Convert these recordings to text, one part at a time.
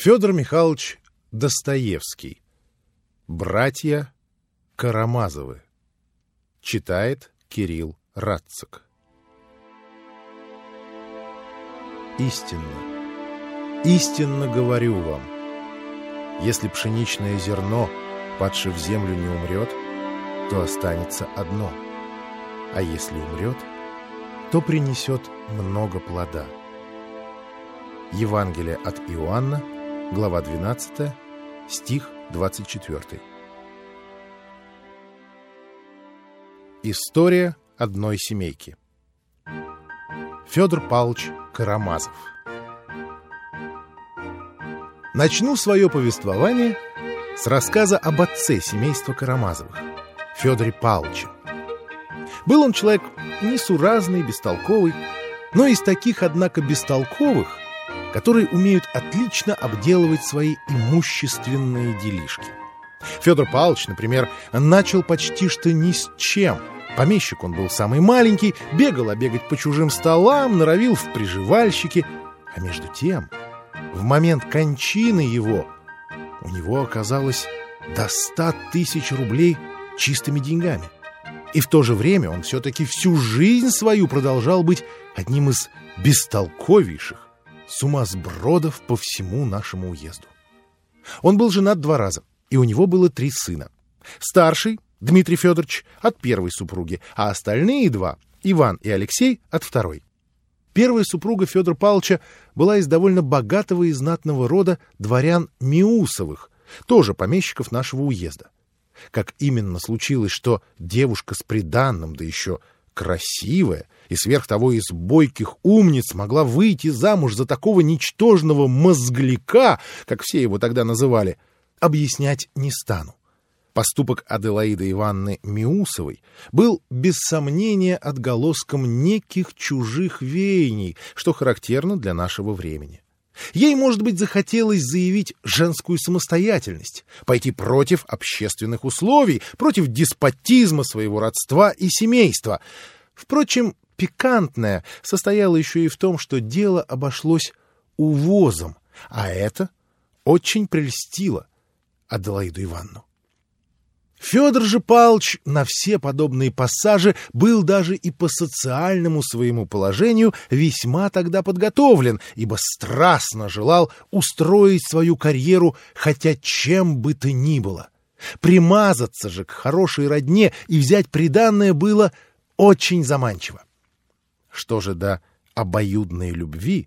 Федор Михайлович Достоевский. Братья Карамазовы. Читает Кирилл Радцик. Истинно говорю вам, если пшеничное зерно, падше в землю, не умрет, то останется одно, а если умрет, то принесет много плода. Евангелие от Иоанна, глава 12, стих 24. История одной семейки. Федор Павлович Карамазов. Начну свое повествование с рассказа об отце семейства Карамазовых, Федоре Павловиче. Был он человек несуразный, бестолковый, но из таких, однако, бестолковых, которые умеют отлично обделывать свои имущественные делишки. Федор Павлович, например, начал почти что ни с чем. Помещик он был самый маленький, бегал обегать по чужим столам, норовил в приживальщики. А между тем, в момент кончины его, у него оказалось до 100 тысяч рублей чистыми деньгами. И в то же время он все-таки всю жизнь свою продолжал быть одним из бестолковейших сумасбродов по всему нашему уезду. Он был женат 2 раза, и у него было 3 сына. Старший, Дмитрий Федорович, от первой супруги, а остальные 2, Иван и Алексей, от второй. Первая супруга Федора Павловича была из довольно богатого и знатного рода дворян Миусовых, тоже помещиков нашего уезда. Как именно случилось, что девушка с приданным, да еще красивая, и сверх того из бойких умниц могла выйти замуж за такого ничтожного мозгляка, как все его тогда называли, объяснять не стану. Поступок Аделаиды Ивановны Миусовой был, без сомнения, отголоском неких чужих веяний, что характерно для нашего времени. Ей, может быть, захотелось заявить женскую самостоятельность, пойти против общественных условий, против деспотизма своего родства и семейства. Впрочем, пикантное состояло еще и в том, что дело обошлось увозом, а это очень прельстило Аделаиду Ивановну. Федор же Павлович на все подобные пассажи был даже и по социальному своему положению весьма тогда подготовлен, ибо страстно желал устроить свою карьеру хотя чем бы то ни было. Примазаться же к хорошей родне и взять приданное было очень заманчиво. Что же до обоюдной любви,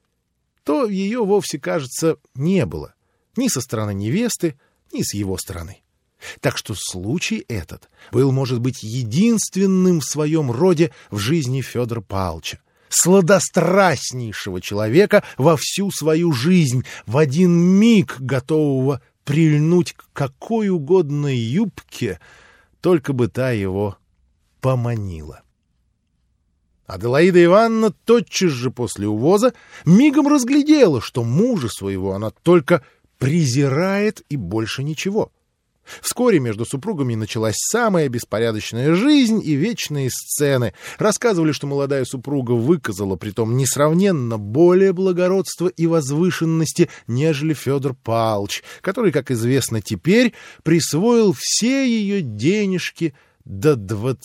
то ее вовсе, кажется, не было ни со стороны невесты, ни с его стороны. Так что случай этот был, может быть, единственным в своем роде в жизни Федора Павловича, сладострастнейшего человека во всю свою жизнь, в один миг готового прильнуть к какой угодно юбке, только бы та его поманила. Аделаида Ивановна тотчас же после увоза мигом разглядела, что мужа своего она только презирает и больше ничего. Вскоре между супругами началась самая беспорядочная жизнь и вечные сцены. Рассказывали, что молодая супруга выказала притом несравненно более благородства и возвышенности, нежели Федор Павлович, который, как известно теперь, присвоил все ее денежки до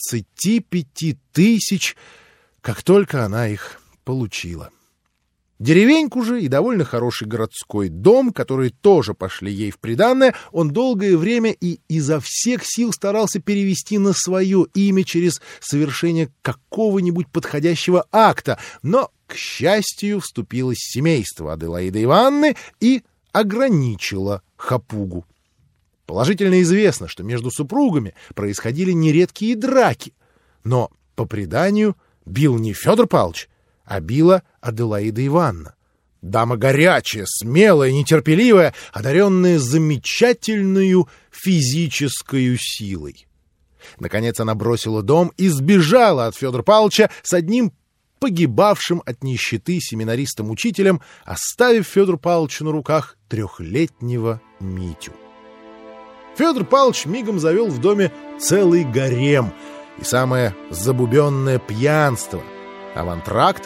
25 тысяч, как только она их получила. Деревеньку же и довольно хороший городской дом, которые тоже пошли ей в приданое, он долгое время и изо всех сил старался перевести на свое имя через совершение какого-нибудь подходящего акта, но, к счастью, вступилось семейство Аделаиды Ивановны и ограничило хапугу. Положительно известно, что между супругами происходили нередкие драки, но, по преданию, бил не Федор Павлович, а била Аделаида Ивановна. Дама горячая, смелая, нетерпеливая, одаренная замечательной физической силой. Наконец она бросила дом и сбежала от Федора Павловича с одним погибавшим от нищеты семинаристом-учителем, оставив Федору Павловичу на руках 3-летнего Митю. Федор Павлович мигом завел в доме целый гарем и самое забубенное пьянство, а в антрактах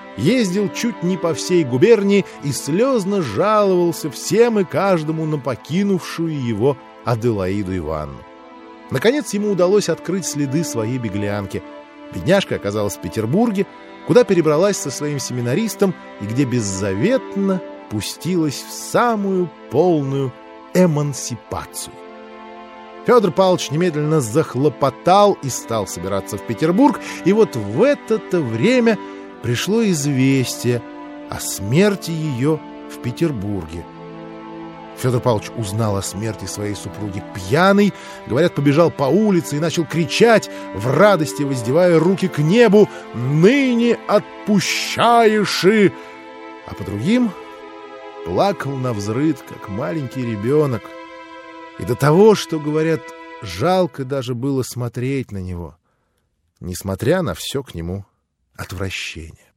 ездил чуть не по всей губернии и слезно жаловался всем и каждому на покинувшую его Аделаиду Ивановну. Наконец ему удалось открыть следы своей беглянки. Бедняжка оказалась в Петербурге, куда перебралась со своим семинаристом и где беззаветно пустилась в самую полную эмансипацию. Федор Павлович немедленно захлопотал и стал собираться в Петербург, и вот в это-то время пришло известие о смерти ее в Петербурге. Федор Павлович узнал о смерти своей супруги пьяный, говорят, побежал по улице и начал кричать, в радости воздевая руки к небу: «Ныне отпущаешь!» А по другим плакал навзрыд, как маленький ребенок. И до того, что, говорят, жалко даже было смотреть на него, несмотря на все к нему отвращение.